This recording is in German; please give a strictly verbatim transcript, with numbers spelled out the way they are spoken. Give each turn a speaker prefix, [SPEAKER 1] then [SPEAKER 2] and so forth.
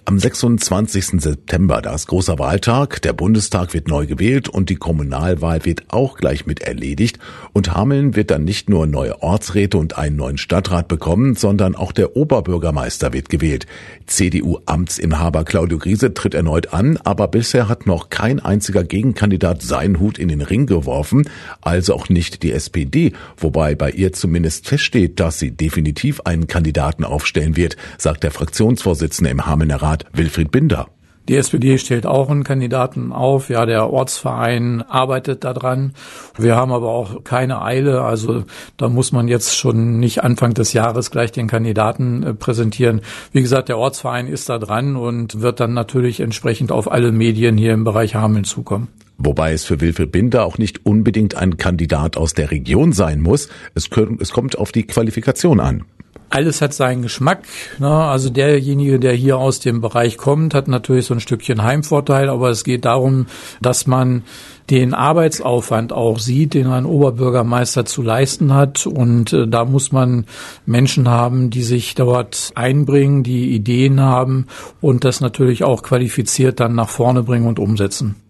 [SPEAKER 1] Am sechsundzwanzigsten September, da ist großer Wahltag, der Bundestag wird neu gewählt und die Kommunalwahl wird auch gleich mit erledigt. Und Hameln wird dann nicht nur neue Ortsräte und einen neuen Stadtrat bekommen, sondern auch der Oberbürgermeister wird gewählt. C D U-Amtsinhaber Claudio Griese tritt erneut an, aber bisher hat noch kein einziger Gegenkandidat seinen Hut in den Ring geworfen, also auch nicht die S P D, wobei bei ihr zumindest feststeht, dass sie definitiv einen Kandidaten aufstellen wird, sagt der Fraktionsvorsitzende im Hamelner Rat Wilfried Binder.
[SPEAKER 2] Die S P D stellt auch einen Kandidaten auf. Ja, der Ortsverein arbeitet daran. Wir haben aber auch keine Eile. Also da muss man jetzt schon nicht Anfang des Jahres gleich den Kandidaten äh, präsentieren. Wie gesagt, der Ortsverein ist da dran und wird dann natürlich entsprechend auf alle Medien hier im Bereich Hameln zukommen.
[SPEAKER 1] Wobei es für Wilfried Binder auch nicht unbedingt ein Kandidat aus der Region sein muss. Es, können, es kommt auf die Qualifikation an.
[SPEAKER 2] Alles hat seinen Geschmack. Ne? Also derjenige, der hier aus dem Bereich kommt, hat natürlich so ein Stückchen Heimvorteil, aber es geht darum, dass man den Arbeitsaufwand auch sieht, den ein Oberbürgermeister zu leisten hat. Und äh, da muss man Menschen haben, die sich dort einbringen, die Ideen haben und das natürlich auch qualifiziert dann nach vorne bringen und umsetzen.